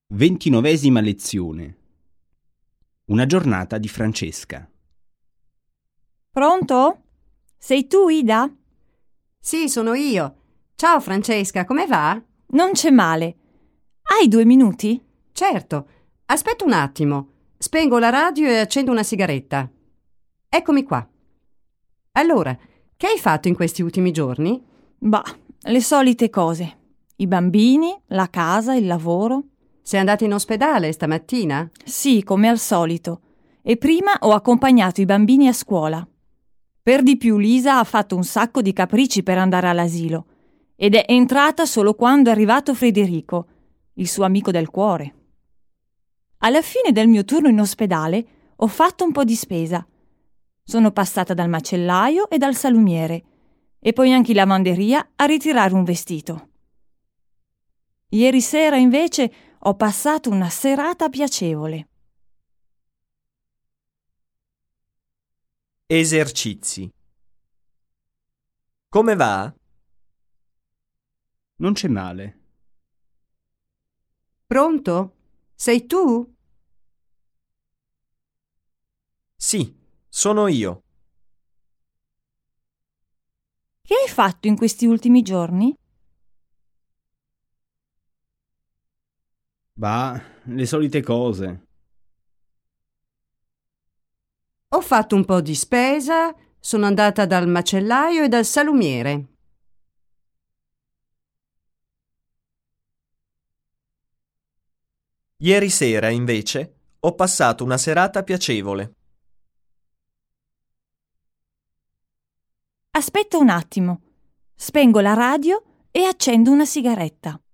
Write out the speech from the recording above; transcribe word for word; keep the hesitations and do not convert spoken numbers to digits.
Ventinovesima lezione. Una giornata di Francesca. Pronto? Sei tu, Ida? Sì, sono io. Ciao Francesca, come va? Non c'è male. Hai due minuti? Certo. Aspetta un attimo. Spengo la radio e accendo una sigaretta. Eccomi qua. Allora, che hai fatto in questi ultimi giorni? Bah, le solite cose. I bambini, la casa, il lavoro. Sei andata in ospedale stamattina? Sì, come al solito. E prima ho accompagnato i bambini a scuola. Per di più Lisa ha fatto un sacco di capricci per andare all'asilo ed è entrata solo quando è arrivato Federico, il suo amico del cuore. Alla fine del mio turno in ospedale ho fatto un po' di spesa. Sono passata dal macellaio e dal salumiere e poi anche in lavanderia a ritirare un vestito. Ieri sera invece ho passato una serata piacevole. Esercizi. Come va? Non c'è male. Pronto? Sei tu? Sì, sono io. Che hai fatto in questi ultimi giorni? Bah, le solite cose. Ho fatto un po' di spesa, sono andata dal macellaio e dal salumiere. Ieri sera, invece, ho passato una serata piacevole. Aspetta un attimo. Spengo la radio e accendo una sigaretta.